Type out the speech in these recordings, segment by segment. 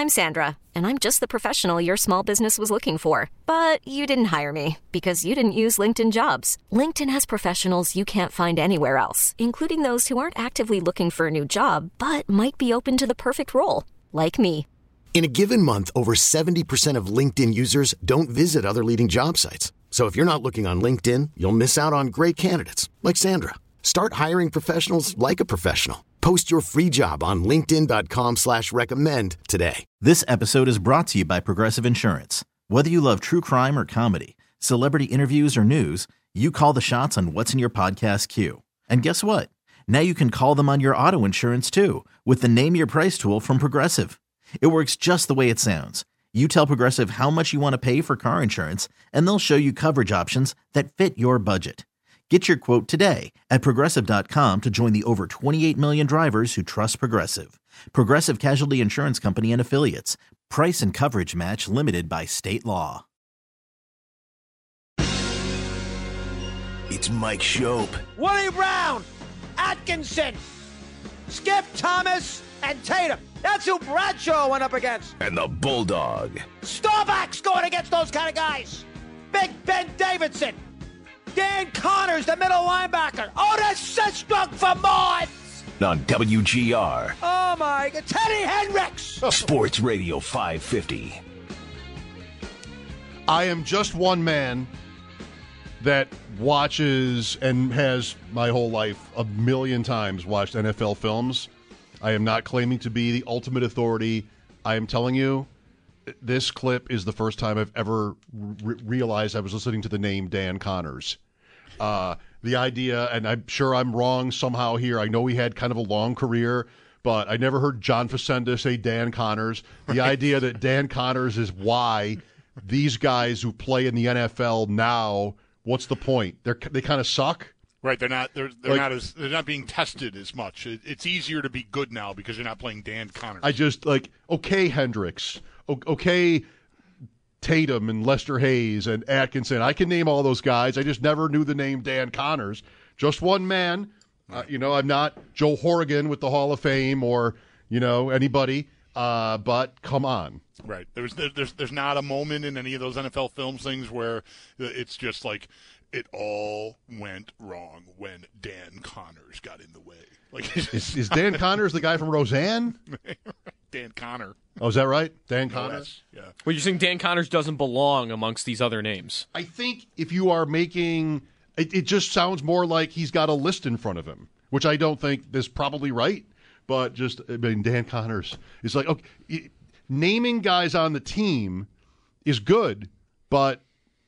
I'm Sandra, and I'm just the professional your small business was looking for. But you didn't hire me because you didn't use LinkedIn Jobs. LinkedIn has professionals you can't find anywhere else, including those who aren't actively looking for a new job, but might be open to the perfect role, like me. In a given month, over 70% of LinkedIn users don't visit other leading job sites. So if you're not looking on LinkedIn, you'll miss out on great candidates like Sandra. Start hiring professionals like a professional. Post your free job on linkedin.com/recommend today. This episode is brought to you by Progressive Insurance. Whether you love true crime or comedy, celebrity interviews or news, you call the shots on what's in your podcast queue. And guess what? Now you can call them on your auto insurance too with the Name Your Price tool from Progressive. It works just the way it sounds. You tell Progressive how much you want to pay for car insurance, and they'll show you coverage options that fit your budget. Get your quote today at Progressive.com to join the over 28 million drivers who trust Progressive. Progressive Casualty Insurance Company and Affiliates. Price and coverage match limited by state law. It's Mike Schopp. Willie Brown, Atkinson, Skip Thomas, and Tatum. That's who Bradshaw went up against. And the Bulldog. Staubach's going against those kind of guys. Big Ben Davidson. Dan Connors, the middle linebacker. Otis Sistrunk for Mods. On WGR. Oh, my God. Teddy Hendricks. Sports Radio 550. I am just one man that watches and has my whole life a million times watched NFL films. I am not claiming to be the ultimate authority. I am telling you, this clip is the first time I've ever realized I was listening to the name Dan Connors. The idea, and I'm sure I'm wrong somehow here. I know he had kind of a long career, but I never heard John Facenda say Dan Connors. The idea that Dan Connors is why these guys who play in the NFL now, what's the point? They kind of suck. Right, they're not not being tested as much. It's easier to be good now because you're not playing Dan Connors. I just okay Hendricks, okay Tatum and Lester Hayes and Atkinson. I can name all those guys. I just never knew the name Dan Connors. Just one man. I'm not Joe Horrigan with the Hall of Fame or anybody. But come on. Right. There's not a moment in any of those NFL films things where it's just like it all went wrong when Dan Connors got in the way. Like is Dan Connors the guy from Roseanne? Dan Connor. Oh, is that right? Dan Connors? Yeah. Well, you're saying Dan Connors doesn't belong amongst these other names. I think if you are making it just sounds more like he's got a list in front of him, which I don't think is probably right. But Dan Connors is like, okay, naming guys on the team is good, but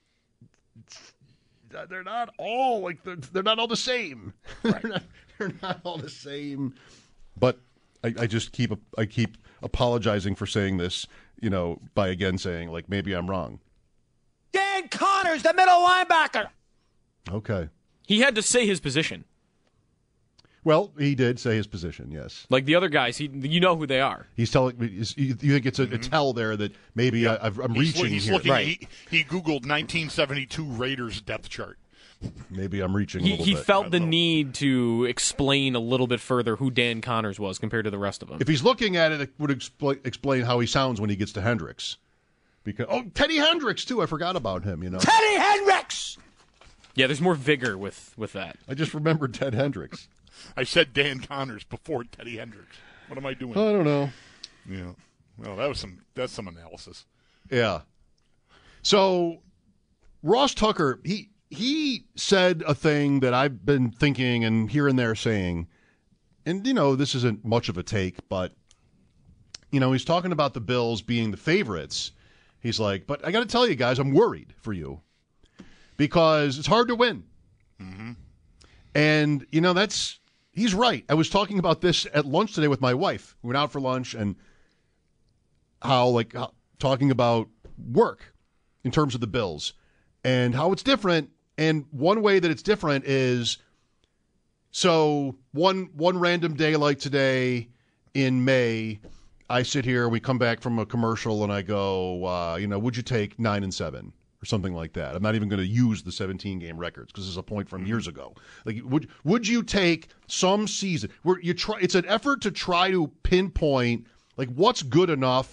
they're not all they're not all the same. Right. they're not all the same. But I keep apologizing for saying this, by again saying maybe I'm wrong. Dan Connors, the middle linebacker. Okay. He had to say his position. Well, he did say his position, yes. Like the other guys, you know who they are. He's telling me. You think it's a tell there that maybe I'm reaching he's here? Looking, right. He Googled 1972 Raiders depth chart. Maybe I'm reaching a little bit. He felt the need to explain a little bit further who Dan Connors was compared to the rest of them. If he's looking at it, it would explain how he sounds when he gets to Hendricks. Because Teddy Hendricks too. I forgot about him. Teddy Hendricks. Yeah, there's more vigor with that. I just remembered Ted Hendricks. I said Dan Connors before Teddy Hendricks. What am I doing? I don't know. Yeah. Well, that's some analysis. Yeah. So Ross Tucker, he said a thing that I've been thinking and here and there saying, and this isn't much of a take, but he's talking about the Bills being the favorites. He's like, but I got to tell you guys, I'm worried for you because it's hard to win. Mm-hmm. And he's right. I was talking about this at lunch today with my wife. We went out for lunch and how talking about work in terms of the Bills and how it's different. And one way that it's different is so one random day like today in May, I sit here, we come back from a commercial and I go, would you take 9-7? Or something like that. I'm not even going to use the 17-game records because it's a point from years ago. Would you take some season where it's an effort to try to pinpoint what's good enough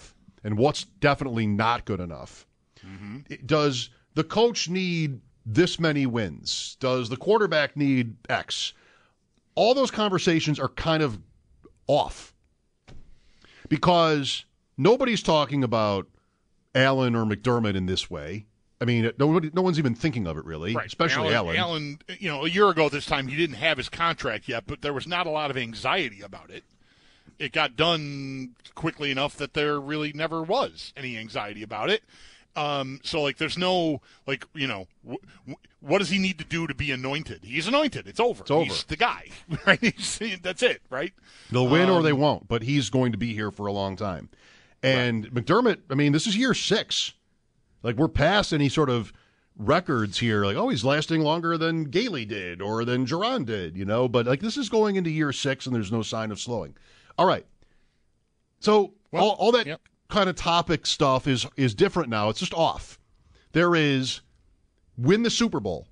and what's definitely not good enough. Does the coach need this many wins? Does the quarterback need X? All those conversations are kind of off because nobody's talking about Allen or McDermott in this way. I mean, no one's even thinking of it, really, right. especially Allen. Allen, a year ago this time, he didn't have his contract yet, but there was not a lot of anxiety about it. It got done quickly enough that there really never was any anxiety about it. So, there's no, what does he need to do to be anointed? He's anointed. It's over. He's the guy, right? That's it, right? They'll win or they won't, but he's going to be here for a long time. And McDermott, I mean, this is year 6. We're past any sort of records here. He's lasting longer than Gailey did or than Geron did, But, this is going into year 6, and there's no sign of slowing. All right. So, all that kind of topic stuff is different now. It's just off. There is win the Super Bowl.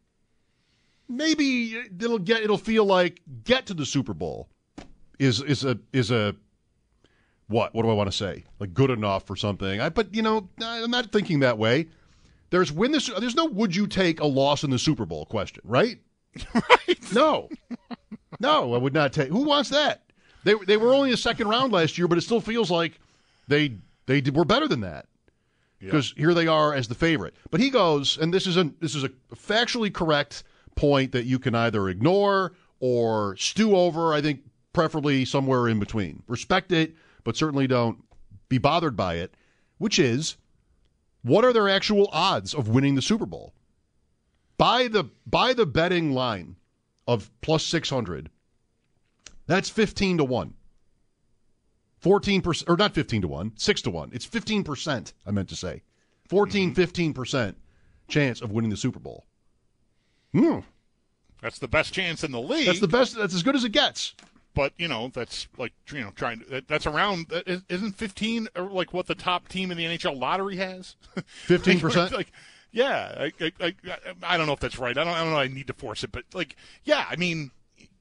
Maybe it'll feel like get to the Super Bowl is a what do I want to say? Good enough or something. But I'm not thinking that way. There's no would you take a loss in the Super Bowl question, right? Right. No, I would not take. Who wants that? They were only a second round last year, but it still feels like they were better than that because here they are as the favorite. But he goes, and this is a factually correct point that you can either ignore or stew over. I think preferably somewhere in between. Respect it, but certainly don't be bothered by it. Which is, what are their actual odds of winning the Super Bowl? By the betting line of plus 600. That's 15-1. 14%, or not 15-1, 6-1. It's 15%, I meant to say. 15% chance of winning the Super Bowl. That's the best chance in the league. That's the best. That's as good as it gets. But, that's trying to, that's around, isn't 15 what the top team in the NHL lottery has? 15%? Yeah. I don't know if that's right. I don't know. I need to force it. But, I mean,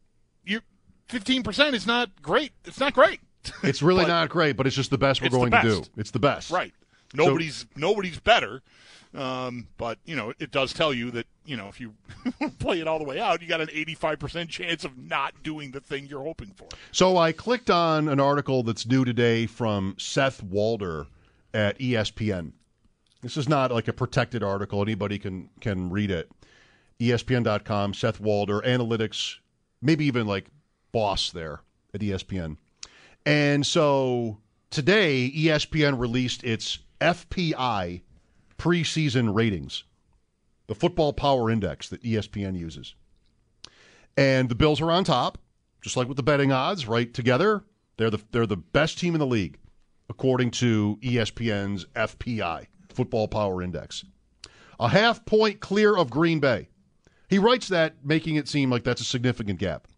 15% is not great. It's not great. It's really not great, but it's just the best we're going to do. It's the best. Right. Nobody's better. But, it does tell you that, if you play it all the way out, you got an 85% chance of not doing the thing you're hoping for. So I clicked on an article that's due today from Seth Walder at ESPN. This is not a protected article. Anybody can read it. ESPN.com, Seth Walder, analytics, maybe even boss there at ESPN. And so today, ESPN released its FPI preseason ratings, the Football Power Index that ESPN uses. And the Bills are on top, just like with the betting odds, right together. They're the best team in the league, according to ESPN's FPI, Football Power Index. A half point clear of Green Bay. He writes that, making it seem like that's a significant gap.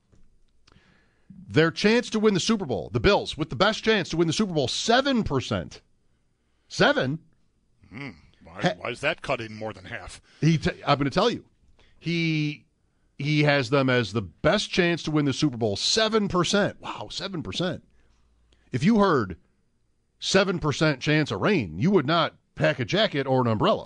Their chance to win the Super Bowl, the Bills, with the best chance to win the Super Bowl, 7%. 7? Why is that cut in more than half? I'm going to tell you. He has them as the best chance to win the Super Bowl, 7%. Wow, 7%. If you heard 7% chance of rain, you would not pack a jacket or an umbrella.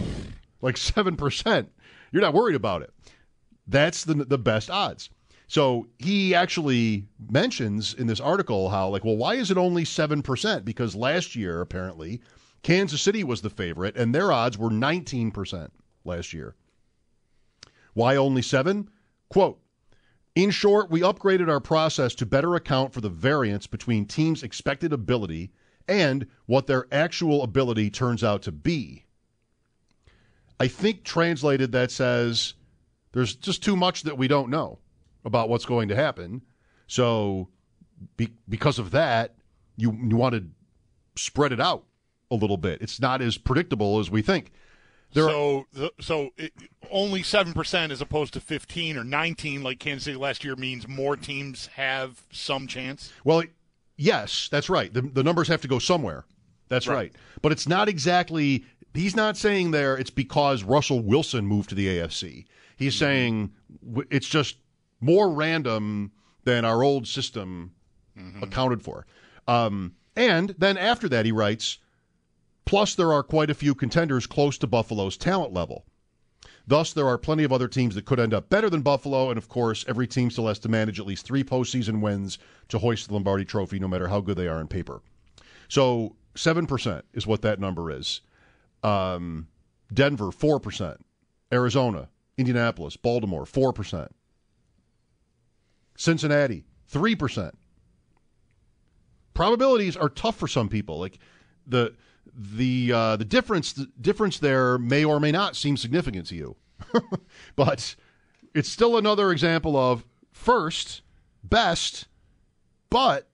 7%. You're not worried about it. That's the best odds. So he actually mentions in this article how, why is it only 7%? Because last year, apparently, Kansas City was the favorite, and their odds were 19% last year. Why only 7? Quote, in short, we upgraded our process to better account for the variance between teams' expected ability and what their actual ability turns out to be. I think translated that says there's just too much that we don't know about what's going to happen. So because of that, you want to spread it out a little bit. It's not as predictable as we think. Only 7% as opposed to 15 or 19 like Kansas City last year means more teams have some chance? Well, yes, that's right. The numbers have to go somewhere. That's right. But it's not exactly – he's not saying there it's because Russell Wilson moved to the AFC. He's saying it's just more random than our old system accounted for. And then after that, he writes, Plus, there are quite a few contenders close to Buffalo's talent level. Thus, there are plenty of other teams that could end up better than Buffalo, and of course, every team still has to manage at least 3 postseason wins to hoist the Lombardi Trophy, no matter how good they are on paper. So 7% is what that number is. Denver, 4%. Arizona, Indianapolis, Baltimore, 4%. Cincinnati, 3%. Probabilities are tough for some people. Like the difference there may or may not seem significant to you. But it's still another example of first, best, but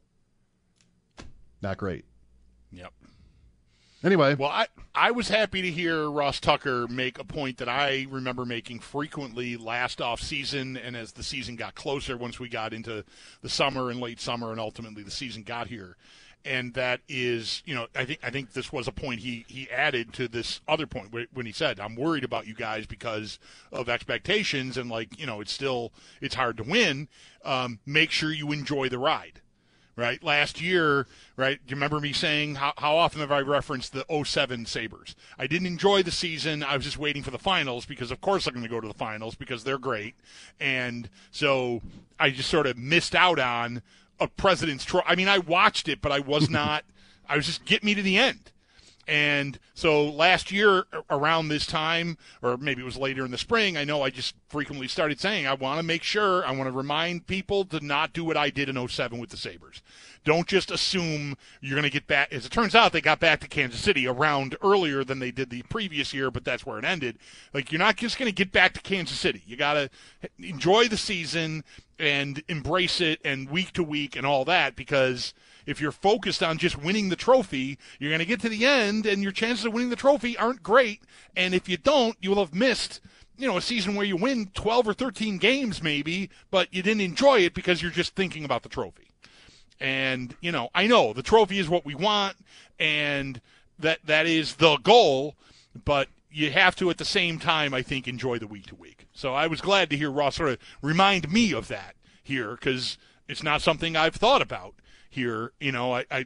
not great. Yep. Anyway. Well, I was happy to hear Ross Tucker make a point that I remember making frequently last off season, and as the season got closer, once we got into the summer and late summer, and ultimately the season got here. And that is, I think this was a point he added to this other point when he said, I'm worried about you guys because of expectations and it's hard to win. Make sure you enjoy the ride. Right? Last year, right? Do you remember me saying how often have I referenced the 07 Sabres? I didn't enjoy the season. I was just waiting for the finals because, of course, I'm going to go to the finals because they're great. And so I just sort of missed out on a President's Trophy. I mean, I watched it, but I was not – I was just get me to the end. And so last year around this time, or maybe it was later in the spring, I know I just frequently started saying I want to make sure, I want to remind people to not do what I did in 07 with the Sabres. Don't just assume you're going to get back. As it turns out, they got back to Kansas City a round earlier than they did the previous year, but that's where it ended. Like, you're not just going to get back to Kansas City. You got to enjoy the season and embrace it and week to week and all that, because if you're focused on just winning the trophy, you're going to get to the end, and your chances of winning the trophy aren't great. And if you don't, you will have missed, a season where you win 12 or 13 games maybe, but you didn't enjoy it because you're just thinking about the trophy. And, I know the trophy is what we want, and that is the goal, but you have to, at the same time, I think, enjoy the week to week. So I was glad to hear Ross sort of remind me of that here, because it's not something I've thought about here. I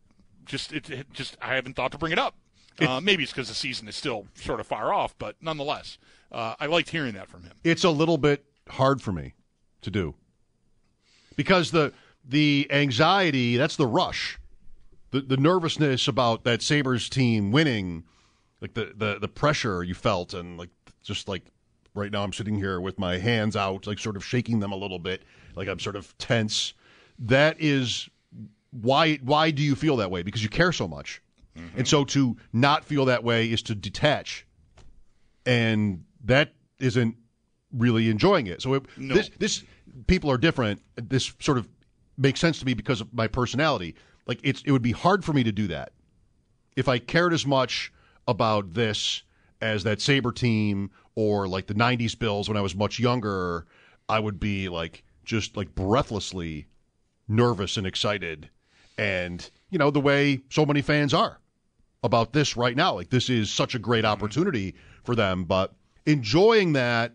haven't thought to bring it up. Maybe it's because the season is still sort of far off, but nonetheless, I liked hearing that from him. It's a little bit hard for me to do because the anxiety, that's the rush, the nervousness about that Sabres team winning, like the pressure you felt, and just right now I'm sitting here with my hands out, like sort of shaking them a little bit, like I'm sort of tense. That is why do you feel that way? Because you care so much. Mm-hmm. And so to not feel that way is to detach. And that isn't really enjoying it. So this people are different. This sort of makes sense to me because of my personality. Like it would be hard for me to do that. If I cared as much about this as that Sabre team or like the 90s Bills when I was much younger, I would be just breathlessly nervous and excited. And, the way so many fans are about this right now. Like, this is such a great opportunity for them. But enjoying that,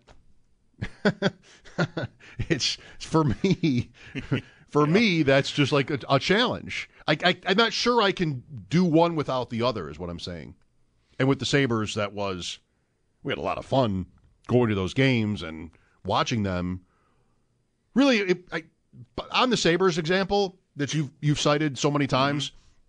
it's for me, that's just like a challenge. I'm not sure I can do one without the other, is what I'm saying. And with the Sabres, we had a lot of fun going to those games and watching them. Really, on the Sabres example that you've cited so many times,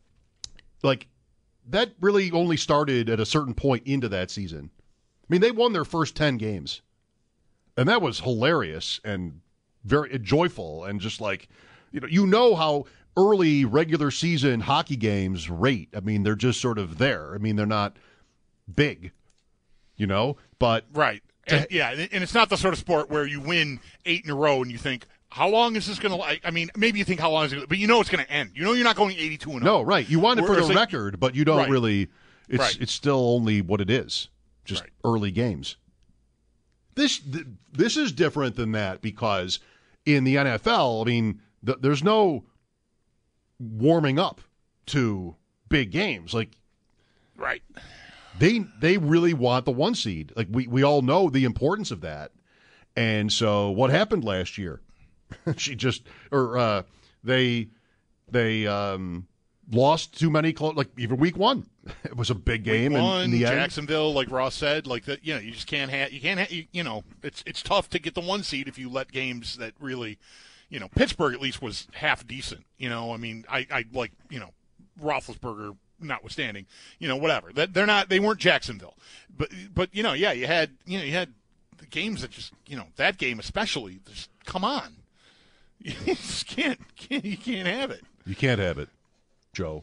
that really only started at a certain point into that season. I mean, they won their first 10 games, and that was hilarious and very joyful, and just how early regular season hockey games rate. I mean, they're just sort of there. I mean, they're not big, but right. And it's not the sort of sport where you win 8 in a row and you think, how long is this going to – I mean, maybe you think how long is it – but it's going to end. You're not going 82-0. No, right. You want it for the record, but you don't really – it's still only what it is, just early games. This is different than that because in the NFL, I mean, there's no warming up to big games. Right. They really want the 1 seed. We all know the importance of that. And so what happened last year? They lost too many like even week one. It was a big game in the end. Jacksonville, like Ross said, like that. You just can't have. It's tough to get the 1 seed if you let games that really, Pittsburgh at least was half decent. I mean, I like Roethlisberger notwithstanding, whatever. They weren't Jacksonville, but you had the games that just that game especially. Just come on, you just can't have it. You can't have it, Joe.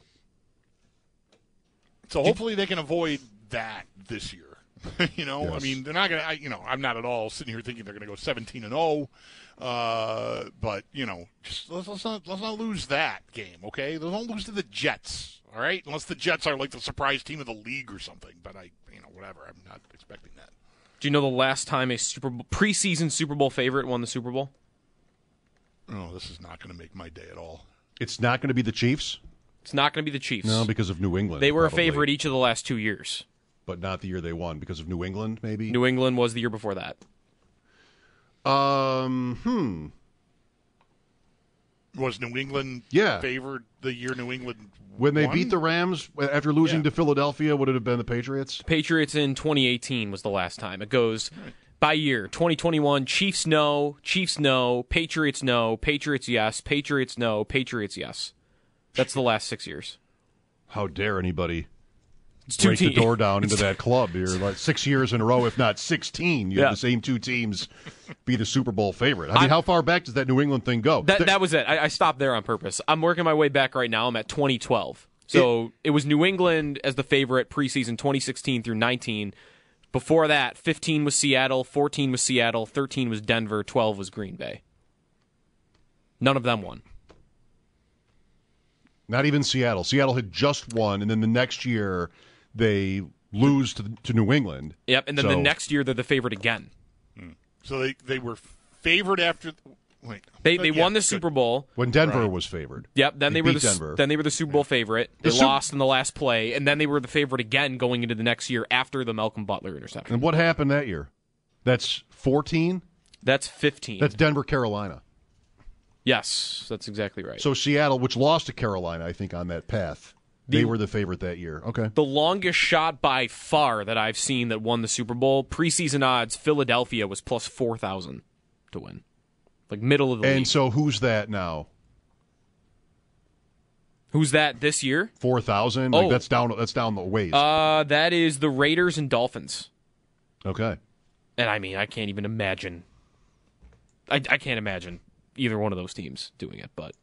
So hopefully they can avoid that this year. Yes. I mean, they're not going to. I'm not at all sitting here thinking they're going to go 17-0. But just let's not lose that game, okay? Don't lose to the Jets, all right? Unless the Jets are like the surprise team of the league or something. But whatever. I'm not expecting that. Do you know the last time a preseason Super Bowl favorite won the Super Bowl? Oh, this is not going to make my day at all. It's not going to be the Chiefs? It's not going to be the Chiefs. No, because of New England. They were probably. a favorite each of the last 2 years. But not the year they won because of New England, maybe? New England was the year before that. Was New England favored the year New England when they won? beat the Rams after losing to Philadelphia? Would it have been the Patriots? Patriots in 2018 was the last time. It goes by year. 2021, Chiefs no, Patriots no, Patriots yes, Patriots no, Patriots yes. That's the last 6 years. How dare anybody break the door down into that club? You're like 6 years in a row, if not 16. You have the same two teams be the Super Bowl favorite. I mean, how far back does that New England thing go? That was it. I stopped there on purpose. I'm working my way back right now. I'm at 2012. So it was New England as the favorite preseason 2016 through 19. Before that, 15 was Seattle, 14 was Seattle, 13 was Denver, 12 was Green Bay. None of them won. Not even Seattle. Seattle had just won, and then the next year they lose to New England. Yep, and then the next year they're the favorite again. So they were favored after. Wait, they won the Super Bowl when Denver was favored. Yep, then they were Denver. Then they were the Super Bowl favorite. They lost in the last play, and then they were the favorite again going into the next year after the Malcolm Butler interception. And what happened that year? That's 14. That's 15. That's Denver, Carolina. Yes, that's exactly right. So Seattle, which lost to Carolina, I think, on that path, they were the favorite that year. Okay. The longest shot by far that I've seen that won the Super Bowl, preseason odds, Philadelphia was plus 4,000 to win. Like middle of the league. And so who's that now? Who's that this year? 4,000? Like that's down the ways. That is the Raiders and Dolphins. Okay. And I mean, I can't even imagine. I can't imagine either one of those teams doing it, but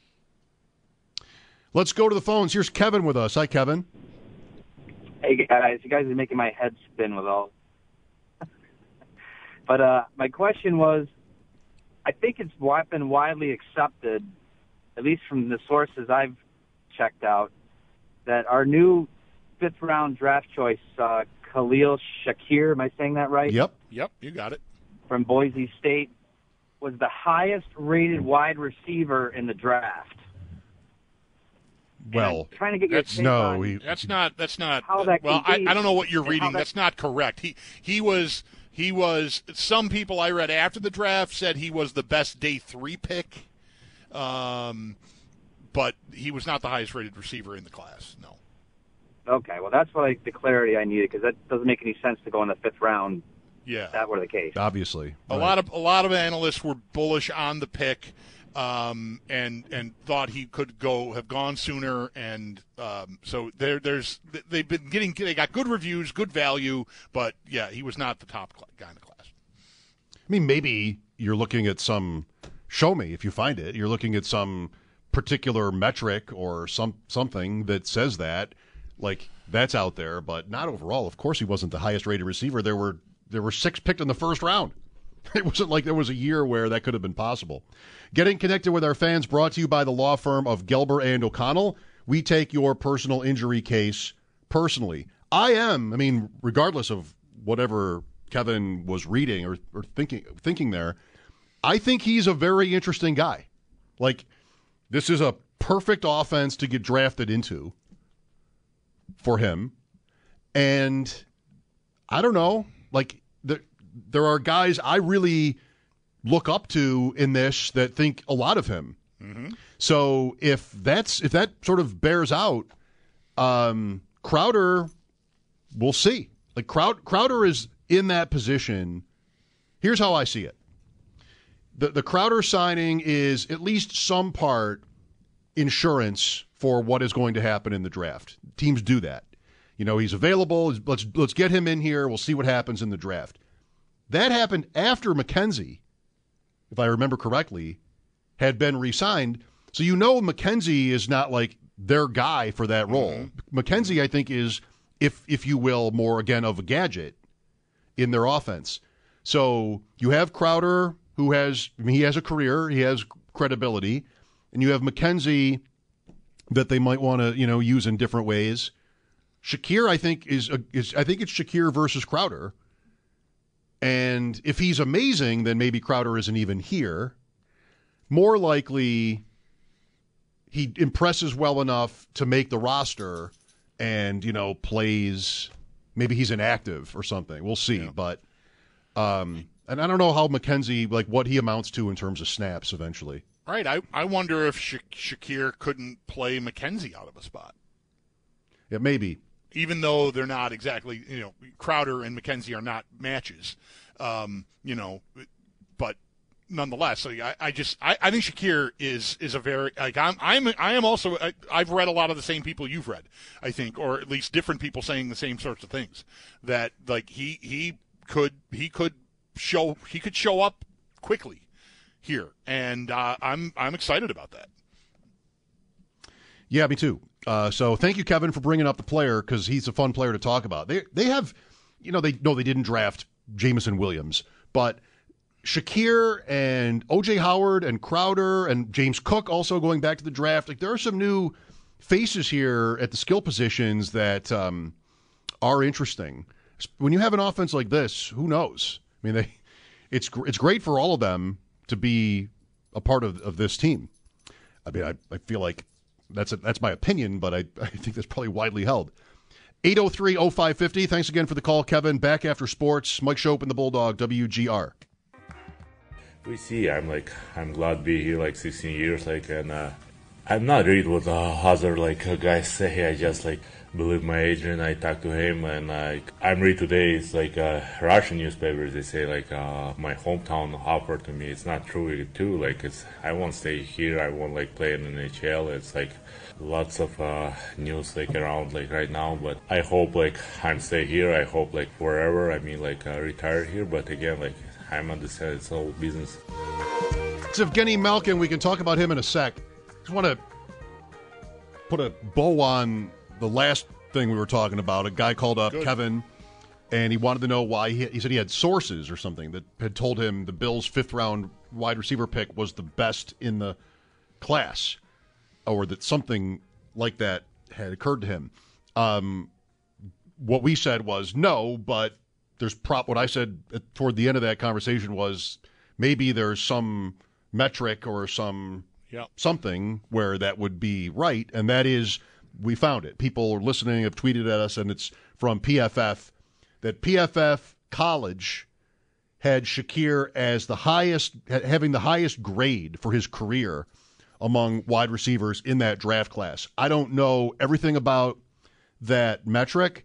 let's go to the phones. Here's Kevin with us. Hi, Kevin. Hey, guys. You guys are making my head spin with all. But my question was, I think it's been widely accepted, at least from the sources I've checked out, that our new fifth-round draft choice, Khalil Shakir, am I saying that right? Yep, you got it. From Boise State, was the highest-rated wide receiver in the draft. Well, trying to get your take on that's not. How that well, can be, I don't know what you're reading. That's not correct. He was. Some people I read after the draft said he was the best day 3 pick, but he was not the highest rated receiver in the class. No. Okay, well that's the clarity I needed, because that doesn't make any sense to go in the 5th round. Yeah, if that were the case. Obviously, a lot of analysts were bullish on the pick, and thought he could have gone sooner, and so they got good reviews, good value, but yeah, he was not the top guy in the class. I mean, maybe you're looking at show me if you find it. You're looking at some particular metric or something that says that, like that's out there, but not overall. Of course, he wasn't the highest rated receiver. There were 6 picked in the first round. It wasn't like there was a year where that could have been possible. Getting connected with our fans brought to you by the law firm of Gelber and O'Connell. We take your personal injury case personally. Regardless of whatever Kevin was reading or thinking there, I think he's a very interesting guy. Like, this is a perfect offense to get drafted into for him. And I don't know, like, there are guys I really look up to in this that think a lot of him. So if that sort of bears out, Crowder, we'll see. Like Crowder is in that position. Here's how I see it. The Crowder signing is at least some part insurance for what is going to happen in the draft. Teams do that. He's available. Let's get him in here. We'll see what happens in the draft. That happened after McKenzie, if I remember correctly, had been re-signed. So McKenzie is not like their guy for that role. McKenzie, I think, is, if you will, more, again, of a gadget in their offense. So you have Crowder, who he has a career, he has credibility, and you have McKenzie that they might want to, use in different ways. Shakir, I think, I think it's Shakir versus Crowder. And if he's amazing, then maybe Crowder isn't even here. More likely, he impresses well enough to make the roster and, plays. Maybe he's inactive or something. We'll see. Yeah. But, and I don't know how McKenzie, what he amounts to in terms of snaps eventually. Right. I wonder if Shakir couldn't play McKenzie out of a spot. Yeah, maybe. Even though they're not exactly, Crowder and McKenzie are not matches, but nonetheless, I think Shakir is a very, I am also, I've read a lot of the same people you've read, I think, or at least different people saying the same sorts of things, that he could show up quickly here, and I'm excited about that. Yeah, me too. So thank you, Kevin, for bringing up the player, because he's a fun player to talk about. They have, they didn't draft Jameson Williams, but Shakir and O.J. Howard and Crowder and James Cook also going back to the draft. There are some new faces here at the skill positions that are interesting. When you have an offense like this, who knows? I mean, it's great for all of them to be a part of this team. I mean, I feel like that's my opinion, but I think that's probably widely held. 803-0550. Thanks again for the call, Kevin. Back after sports. Mike Schopp and the Bulldog, WGR. We see. I'm glad to be here 16 years. And I'm not read what the other guys say. I just believe my agent. I talk to him, and I'm read today. It's Russian newspapers. They say my hometown offered to me. It's not true too. I won't stay here. I won't play in the NHL. It's lots of news around right now. But I hope I'm stay here. I hope forever. I mean retire here. But again I'm understand it's all business. It's Evgeny Malkin. We can talk about him in a sec. Just want to put a bow on the last thing we were talking about. A guy called up, Kevin, and he wanted to know why. He said he had sources or something that had told him the Bills' fifth-round wide receiver pick was the best in the class, or that something like that had occurred to him. What we said was no, but what I said toward the end of that conversation was maybe there's some metric or something where that would be right, and that is we found it. People are listening, have tweeted at us, and it's from PFF, that PFF College had Shakir as having the highest grade for his career among wide receivers in that draft class. I don't know everything about that metric.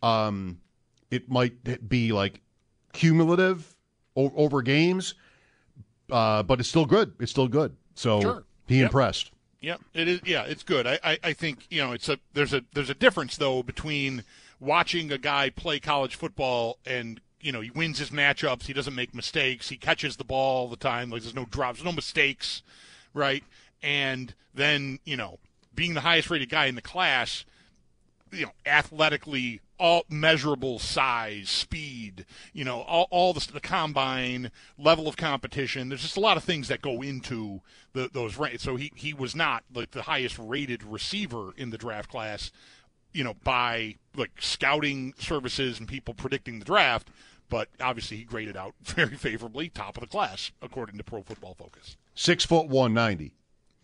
It might be cumulative over games, but it's still good. It's still good. So sure. He impressed. Yeah, it is. Yeah, it's good. I think there's a difference though between watching a guy play college football and he wins his matchups. He doesn't make mistakes. He catches the ball all the time. There's no drops, no mistakes, right? And then being the highest rated guy in the class, athletically, all measurable size, speed, all the combine, level of competition. There's just a lot of things that go into those rates. So he was not the highest rated receiver in the draft class, by scouting services and people predicting the draft. But obviously he graded out very favorably, top of the class, according to Pro Football Focus. 6'1", 190.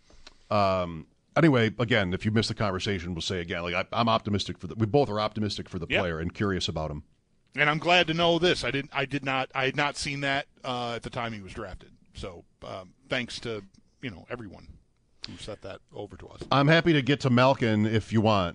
Anyway, again, if you missed the conversation, we'll say again, I'm optimistic we both are optimistic for the player and curious about him. And I'm glad to know this. I had not seen that at the time he was drafted. So thanks to everyone. who sent that over to us. I'm happy to get to Malkin if you want.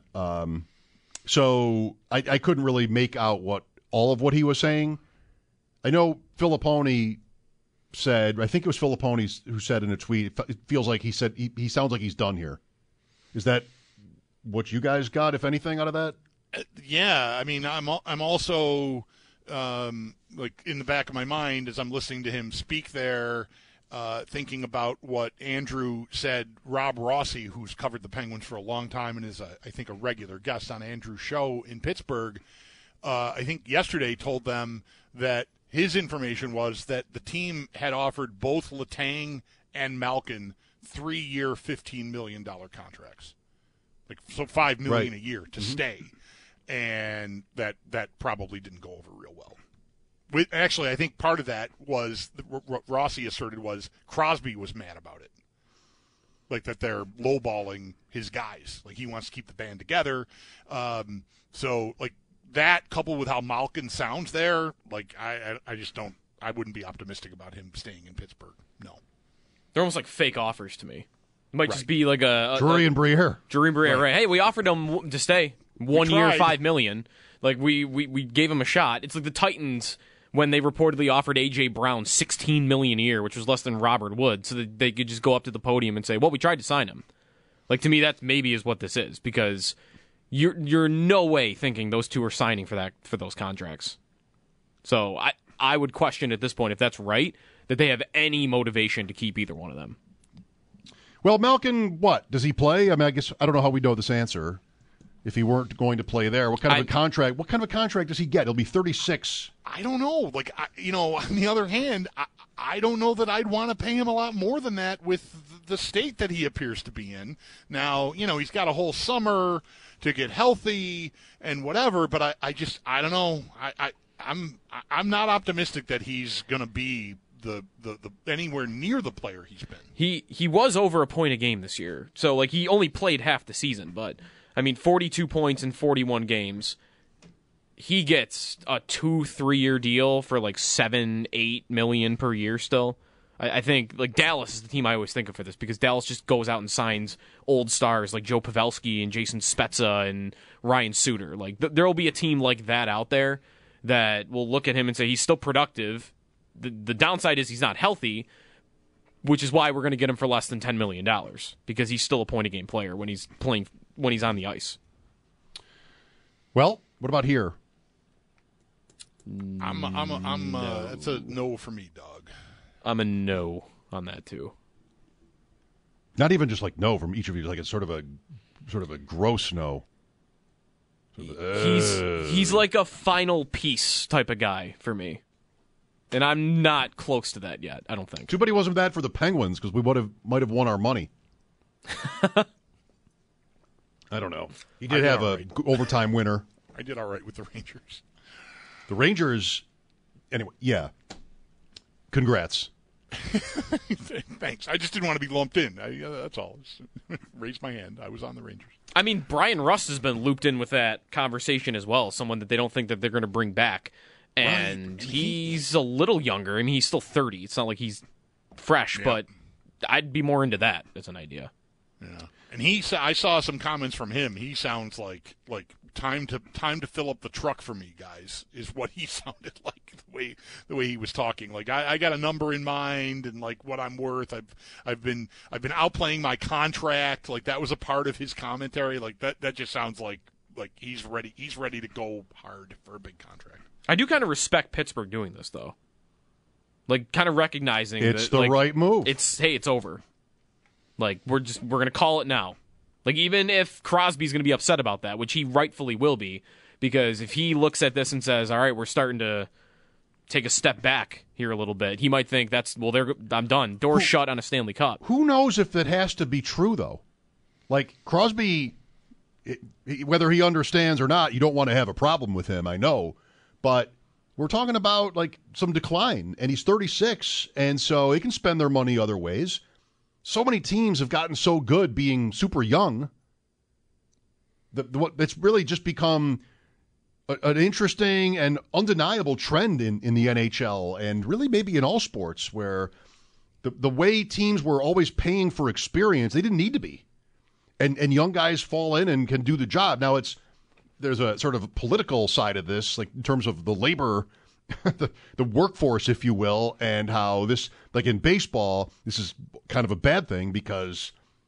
So I couldn't really make out all of what he was saying. I know Filippone said, I think it was Filippone who said in a tweet, it feels like he said he sounds like he's done here. Is that what you guys got, if anything, out of that? Yeah, I mean, I'm also like in the back of my mind as I'm listening to him speak there, thinking about what Andrew said. Rob Rossi, who's covered the Penguins for a long time and is, I think, a regular guest on Andrew's show in Pittsburgh, I think yesterday told them that his information was that the team had offered both Letang and Malkin 3-year, $15 million contracts. So $5 million a year to stay. And that probably didn't go over real well. Actually, I think part of that was, what Rossi asserted was, Crosby was mad about it. Like that they're lowballing his guys. Like he wants to keep the band together. So like that coupled with how Malkin sounds there, like I just don't, I wouldn't be optimistic about him staying in Pittsburgh. No. They're almost like fake offers to me. It might just be like a Drury and Briere. Right. Hey, we offered him to stay 1 year, $5 million. Like we gave him a shot. It's like the Titans when they reportedly offered A.J. Brown $16 million a year, which was less than Robert Wood, so that they could just go up to the podium and say, "Well, we tried to sign him." Like to me, that maybe is what this is, because you're no way thinking those two are signing for those contracts. So I would question at this point, if that's right, that they have any motivation to keep either one of them. Well, Malkin, what? Does he play? I mean, I guess I don't know how we know this answer. If he weren't going to play there, what kind of a contract? What kind of a contract does he get? He'll be 36. I don't know. Like, on the other hand, I don't know that I'd want to pay him a lot more than that with the state that he appears to be in. Now, he's got a whole summer to get healthy and whatever, but I don't know. I'm not optimistic that he's going to be the anywhere near the player he's been. He was over a point a game this year, so like he only played half the season, but. I mean, 42 points in 41 games. He gets a 2-3 year deal for like $7-8 million per year still. I think like Dallas is the team I always think of for this, because Dallas just goes out and signs old stars like Joe Pavelski and Jason Spezza and Ryan Suter. Like there will be a team like that out there that will look at him and say he's still productive. The downside is he's not healthy, which is why we're going to get him for less than $10 million, because he's still a point-a-game player when he's playing, when he's on the ice. Well, what about here? It's a no for me, dog. I'm a no on that too. Not even just like no from each of you, like it's sort of a gross no. He's like a final piece type of guy for me. And I'm not close to that yet, I don't think. Too bad he wasn't bad for the Penguins, because we might have won our money. I don't know. He did have an overtime winner. I did all right with the Rangers. The Rangers, anyway, yeah. Congrats. Thanks. I just didn't want to be lumped in. That's all. Raised my hand. I was on the Rangers. I mean, Brian Rust has been looped in with that conversation as well, someone that they don't think that they're going to bring back. And he's a little younger. I mean, he's still 30. It's not like he's fresh, but I'd be more into that as an idea. Yeah. And I saw some comments from him. He sounds like time to fill up the truck for me, guys, is what he sounded like, the way he was talking. Like I got a number in mind and like what I'm worth. I've been outplaying my contract. Like that was a part of his commentary. Like that just sounds like he's ready to go hard for a big contract. I do kind of respect Pittsburgh doing this, though. Like, kind of recognizing it's that, the right move. It's over. Like, we're going to call it now. Like, even if Crosby's going to be upset about that, which he rightfully will be, because if he looks at this and says, all right, we're starting to take a step back here a little bit, he might think I'm done. Door's shut on a Stanley Cup. Who knows if that has to be true, though? Like, Crosby, whether he understands or not, you don't want to have a problem with him, I know. But we're talking about like some decline, and he's 36, and so they can spend their money other ways. So many teams have gotten so good being super young. It's really just become an interesting and undeniable trend in the NHL, and really maybe in all sports, where the way teams were always paying for experience, they didn't need to be. And young guys fall in and can do the job. Now there's a sort of political side of this, like in terms of the labor, the workforce, if you will, and how this, like in baseball, this is kind of a bad thing because,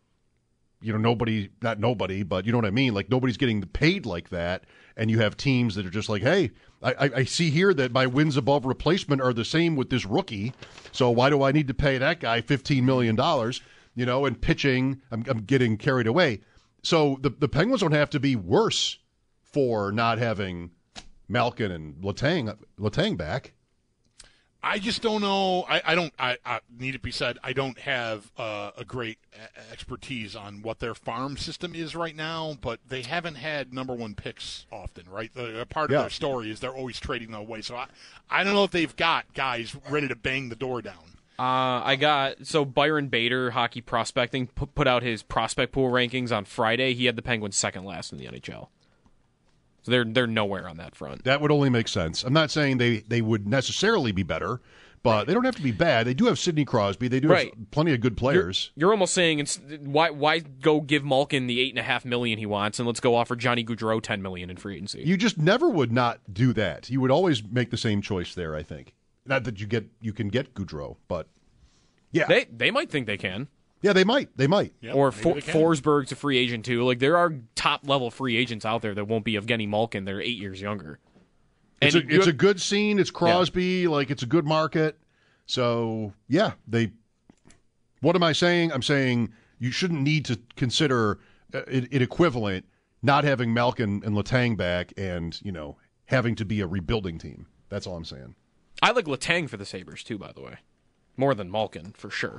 not nobody, but you know what I mean? Like nobody's getting paid like that. And you have teams that are just like, hey, I see here that my wins above replacement are the same with this rookie. So why do I need to pay that guy $15 million? And pitching, I'm getting carried away. So the Penguins don't have to be worse for not having Malkin and Letang back. I just don't know. I need it be said, I don't have a great expertise on what their farm system is right now, but they haven't had number one picks often, right? A part of their story is they're always trading them away. So I don't know if they've got guys ready to bang the door down. Byron Bader, Hockey Prospecting, put out his prospect pool rankings on Friday. He had the Penguins second last in the NHL. So they're nowhere on that front. That would only make sense. I'm not saying they would necessarily be better, but they don't have to be bad. They do have Sidney Crosby. They do have plenty of good players. You're almost saying why go give Malkin the $8.5 million he wants and let's go offer Johnny Gaudreau $10 million in free agency. You just never would not do that. You would always make the same choice there, I think. Not that you can get Gaudreau, but yeah. They might think they can. Yeah, they might. Yep, or Forsberg's a free agent too. Like there are top-level free agents out there that won't be Evgeny Malkin. They're 8 years younger. It's a good scene. It's Crosby. Yeah. Like it's a good market. So yeah, what am I saying? I'm saying you shouldn't need to consider it equivalent not having Malkin and Letang back and having to be a rebuilding team. That's all I'm saying. I like Letang for the Sabres, too, by the way. More than Malkin, for sure.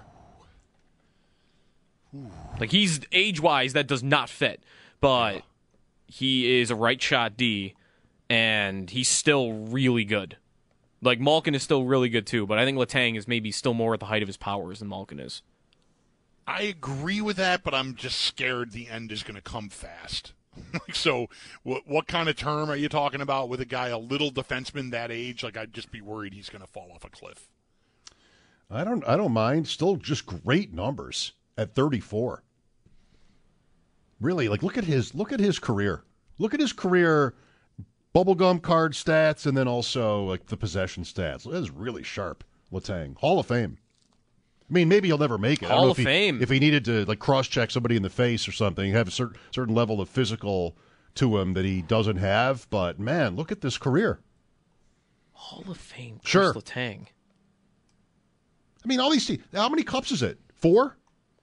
Like, he's age-wise, that does not fit. But he is a right-shot D, and he's still really good. Like, Malkin is still really good, too, but I think Letang is maybe still more at the height of his powers than Malkin is. I agree with that, but I'm just scared the end is going to come fast. So what kind of term are you talking about with a guy, a little defenseman that age? Like, I'd just be worried he's going to fall off a cliff. I don't mind. Still just great numbers at 34. Really, like look at his career. Look at his career bubblegum card stats and then also like the possession stats. That is really sharp. Letang, Hall of Fame. I mean, maybe he'll never make it. Hall of Fame. If he needed to like cross-check somebody in the face or something, have a certain level of physical to him that he doesn't have. But man, look at this career. Hall of Fame. Sure. Letang. I mean, all these teams. How many cups is it? 4?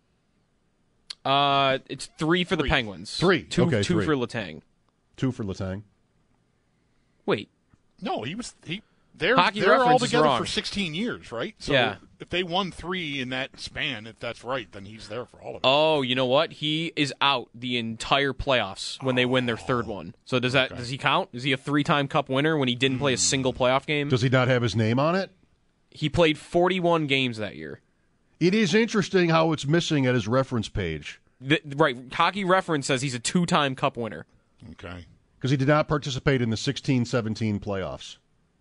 It's 3 for the Penguins. 3. Two okay, 2 3. for Letang. 2 for Letang. Wait. No, They're all together for 16 years, right? So yeah. If they won 3 in that span, if that's right, then he's there for all of it. Oh, you know what? He is out the entire playoffs when they win their third one. So does he count? Is he a 3-time Cup winner when he didn't play a single playoff game? Does he not have his name on it? He played 41 games that year. It is interesting how it's missing at his reference page. Right. Hockey Reference says he's a 2-time Cup winner. Okay. Because he did not participate in the 16-17 playoffs.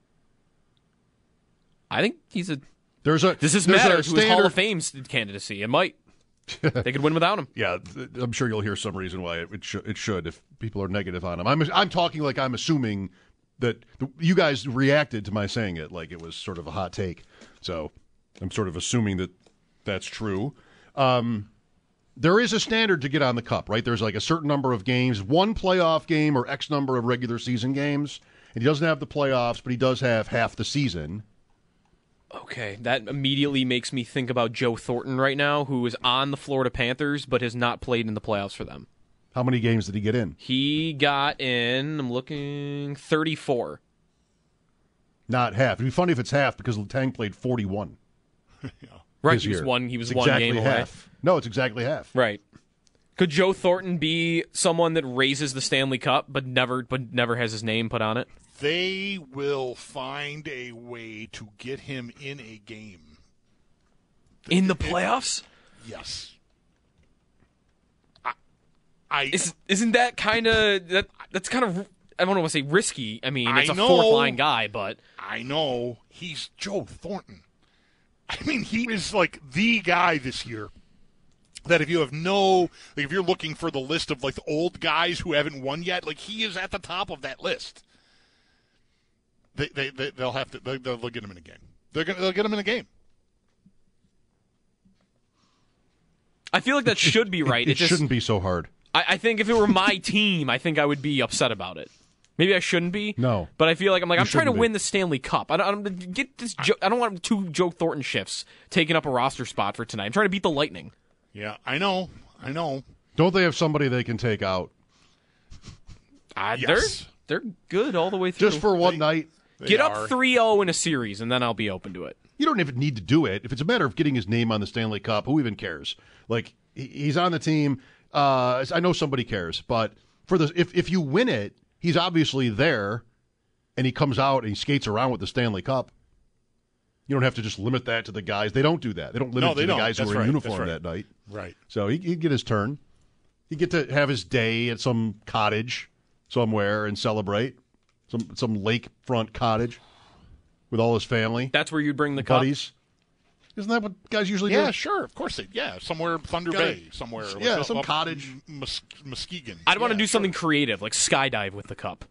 I think he's a... Does this matter to his Hall of Fame candidacy. It might. They could win without him. Yeah, I'm sure you'll hear some reason why it should if people are negative on him. I'm talking like I'm assuming that you guys reacted to my saying it like it was sort of a hot take. So I'm sort of assuming that that's true. There is a standard to get on the Cup, right? There's like a certain number of games, one playoff game or X number of regular season games. And he doesn't have the playoffs, but he does have half the season. Okay, that immediately makes me think about Joe Thornton right now, who is on the Florida Panthers but has not played in the playoffs for them. How many games did he get in? He got in, 34. Not half. It'd be funny if it's half because Letang played 41. Yeah. Right, he was one game away. Half. No, it's exactly half. Right. Could Joe Thornton be someone that raises the Stanley Cup but never has his name put on it? They will find a way to get him in a game. In the playoffs? Yes. Isn't that kind of that's kind of, I don't want to say risky. I mean, it's a fourth line guy, but I know he's Joe Thornton. I mean, he is like the guy this year that if you have if you're looking for the list of like the old guys who haven't won yet, like he is at the top of that list. They'll get him in a game. They'll get him in a game. I feel like that should be right. It shouldn't be so hard. I think if it were my team, I think I would be upset about it. Maybe I shouldn't be. No, but I feel like I'm trying to win the Stanley Cup. I don't get this. I don't want 2 Joe Thornton shifts taking up a roster spot for tonight. I'm trying to beat the Lightning. Yeah, I know. Don't they have somebody they can take out? Yes. They're good all the way through. Just for one night. Get up 3-0 in a series, and then I'll be open to it. You don't even need to do it. If it's a matter of getting his name on the Stanley Cup, who even cares? Like, he's on the team. I know somebody cares, but for if you win it, he's obviously there, and he comes out and he skates around with the Stanley Cup. You don't have to just limit that to the guys. They don't do that. They don't limit it to the guys who are in uniform that night. Right. So he'd get his turn. He'd get to have his day at some cottage somewhere and celebrate. Some lakefront cottage with all his family. That's where you'd bring the buddies. Cup? Isn't that what guys usually do? Yeah, sure. Of course. Somewhere Thunder Bay. Somewhere. Yeah, some cottage. Muskegon. I'd want to do something creative, like skydive with the cup.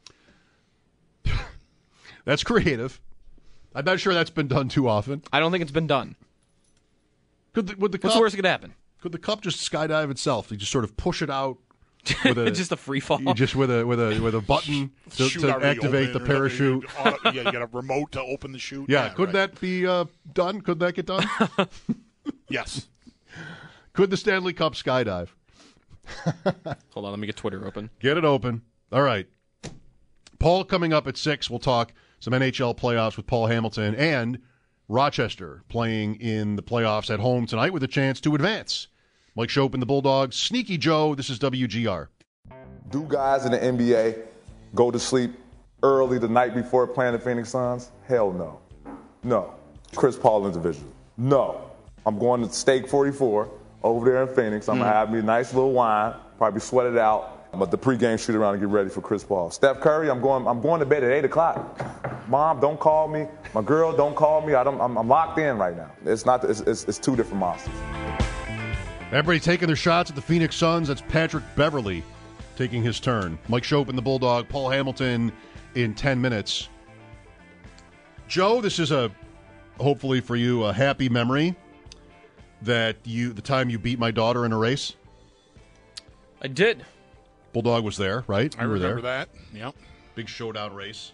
That's creative. I'm not sure that's been done too often. I don't think it's been done. Would the What's cup, the worst that could happen? Could the cup just skydive itself? You just sort of push it out with a just a free fall. Just with a button to activate the parachute. You got a remote to open the chute. Yeah, could that be done? Could that get done? Yes. Could the Stanley Cup skydive? Hold on, let me get Twitter open. Get it open. All right. Paul coming up at 6. We'll talk some NHL playoffs with Paul Hamilton and Rochester playing in the playoffs at home tonight with a chance to advance. Mike Schopp and the Bulldogs. Sneaky Joe, this is WGR. Do guys in the NBA go to sleep early the night before playing the Phoenix Suns? Hell no. No. Chris Paul individual. No. I'm going to Steak 44 over there in Phoenix. I'm going to have me a nice little wine, probably sweat it out. But the pregame shoot around and get ready for Chris Paul. Steph Curry, I'm going to bed at 8 o'clock. Mom, don't call me. My girl, don't call me. I'm locked in right now. It's 2 different monsters. Everybody taking their shots at the Phoenix Suns. That's Patrick Beverley taking his turn. Mike Schopp and the Bulldog. Paul Hamilton in 10 minutes. Joe, this is hopefully for you, a happy memory that the time you beat my daughter in a race. I did. Bulldog was there, right? I remember that. Yep. Big showdown race.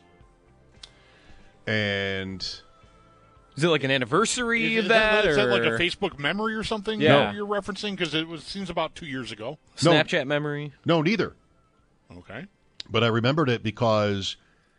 And is it like an anniversary of Is that like a Facebook memory or something you're referencing? Because seems about 2 years ago. Snapchat memory? No, neither. Okay. But I remembered it because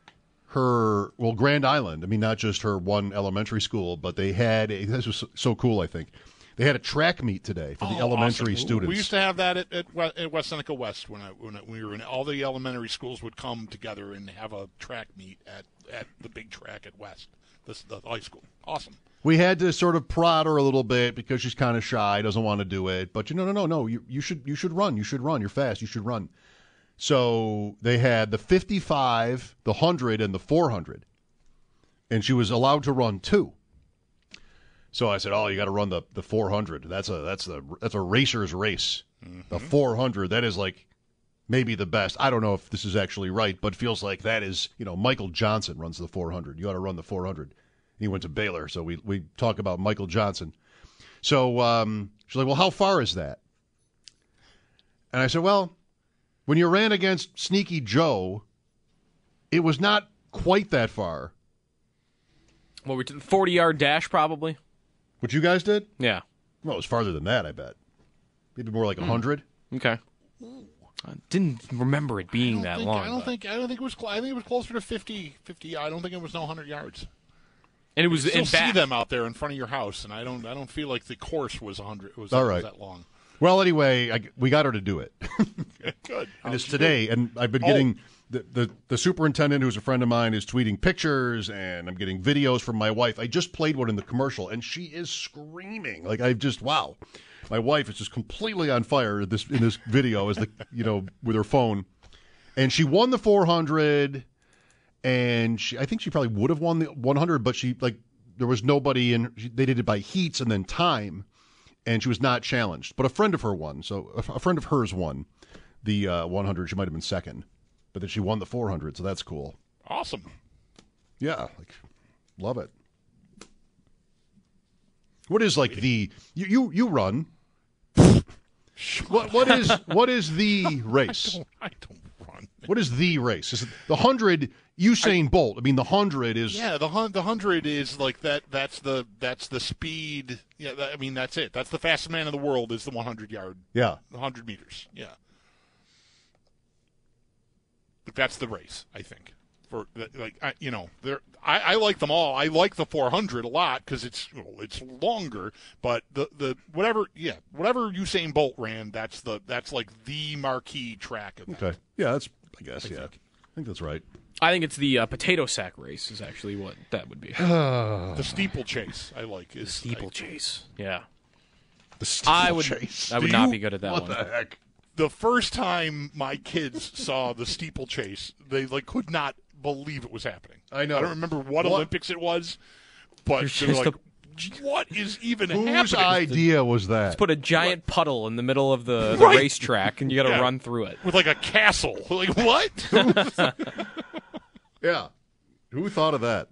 Grand Island, I mean, not just her one elementary school, but they had, this was so cool, I think. They had a track meet today for the elementary students. We used to have that at West Seneca West when we were in. All the elementary schools would come together and have a track meet at the big track at West, the high school. Awesome. We had to sort of prod her a little bit because she's kind of shy, doesn't want to do it. But no, you should run. You should run. You're fast. You should run. So they had the 55, the 100, and the 400, and she was allowed to run 2. So I said, "Oh, you got to run the 400. That's a racer's race. Mm-hmm. The 400, that is like maybe the best. I don't know if this is actually right, but it feels like that is, Michael Johnson runs the 400. You ought to run the 400. He went to Baylor, so we talk about Michael Johnson. So she's like, "Well, how far is that?" And I said, "Well, when you ran against Sneaky Joe, it was not quite that far." Well, 40-yard dash probably. What you guys did? Yeah. Well, it was farther than that, I bet. Maybe more like 100. Okay. I didn't remember it being that long. I don't think it was. I think it was closer to 50. I don't think it was 100 yards. And it was you see them out there in front of your house, and I don't feel like the course was 100. It was all right. Was that long. Well, anyway, we got her to do it. Good. And it's today, and I've been getting the superintendent, who's a friend of mine, is tweeting pictures, and I'm getting videos from my wife. I just played one in the commercial, and she is screaming. Like, wow. My wife is just completely on fire in this video as with her phone. And she won the 400, and I think she probably would have won the 100, but she there was nobody in. They did it by heats and then time, and she was not challenged. But a friend of her won. So a friend of hers won the 100. She might have been second, but then she won the 400. So that's cool. Awesome. Yeah, love it. What is the you run? What is the race? I don't run. What is the race? Is it the 100? Usain Bolt. I mean, the 100 is. Yeah, the 100 is like that. That's the speed. Yeah, that's it. That's the fastest man in the world. Is the 100 yard. Yeah, 100 meters. Yeah, but that's the race. I think. I like them all. I like the 400 a lot because it's longer. But the whatever Usain Bolt ran, that's like the marquee track of that. Okay, yeah, I think that's right. I think it's the potato sack race is actually what that would be. The steeplechase I like is steeplechase. Yeah, the steeplechase. I would not be good at that one. What the heck? The first time my kids saw the steeplechase, they could not believe it was happening. I know. I don't remember what Olympics it was, but they were like, what is even happening? Whose idea was that? Let's put a giant puddle in the middle of the racetrack, and you got to run through it. With a castle. Like, what? Yeah. Who thought of that?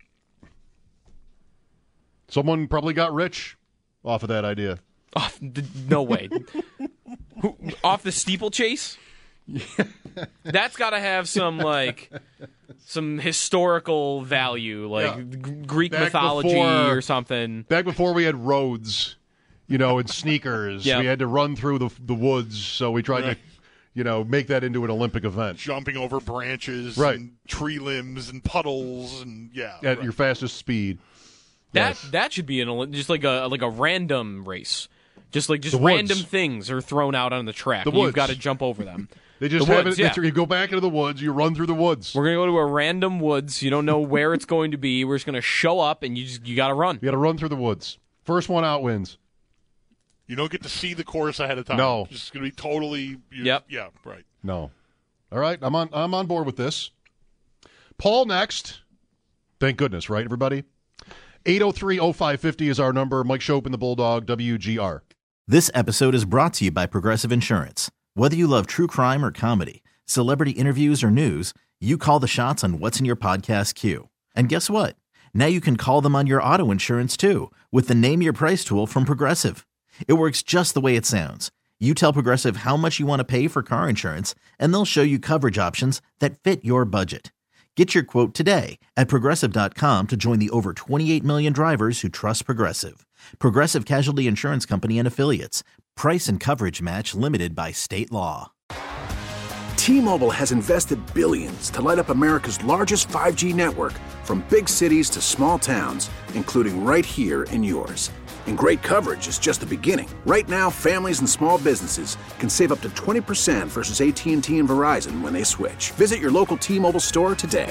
Someone probably got rich off of that idea. No way. Off the steeplechase? That's got to have some historical value, Greek mythology or something. Back before we had roads, and sneakers, we had to run through the woods, so we tried to, make that into an Olympic event. Jumping over branches and tree limbs and puddles and at your fastest speed. That should be just like a random race. Just random things are thrown out on the track. You've got to jump over them. They just have it. You go back into the woods. You run through the woods. We're gonna go to a random woods. You don't know where it's going to be. We're just gonna show up, and you got to run. You got to run through the woods. First one out wins. You don't get to see the course ahead of time. No, it's just gonna be totally. Yep. Yeah. Right. No. All right. I'm on board with this. Paul next. Thank goodness, right, everybody? 803-0550 is our number. Mike Schopp and the Bulldog, WGR. This episode is brought to you by Progressive Insurance. Whether you love true crime or comedy, celebrity interviews or news, you call the shots on what's in your podcast queue. And guess what? Now you can call them on your auto insurance too with the Name Your Price tool from Progressive. It works just the way it sounds. You tell Progressive how much you want to pay for car insurance, and they'll show you coverage options that fit your budget. Get your quote today at Progressive.com to join the over 28 million drivers who trust Progressive. Progressive Casualty Insurance Company and Affiliates. Price and coverage match limited by state law. T-Mobile has invested billions to light up America's largest 5G network, from big cities to small towns, including right here in yours. And great coverage is just the beginning. Right now, families and small businesses can save up to 20% versus AT&T and Verizon when they switch. Visit your local T-Mobile store today.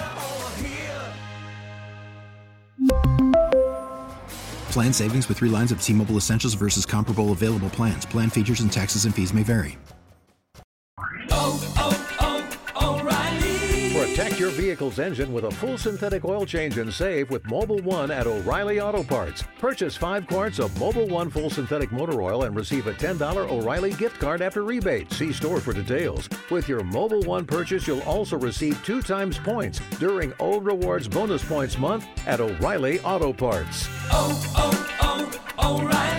Plan savings with 3 lines of T-Mobile Essentials versus comparable available plans. Plan features and taxes and fees may vary. O'Reilly. Protect your vehicle's engine with a full synthetic oil change and save with Mobil 1 at O'Reilly Auto Parts. Purchase 5 quarts of Mobil 1 full synthetic motor oil and receive a $10 O'Reilly gift card after rebate. See store for details. With your Mobil 1 purchase, you'll also receive 2 times points during O Rewards Bonus Points Month at O'Reilly Auto Parts. O'Reilly.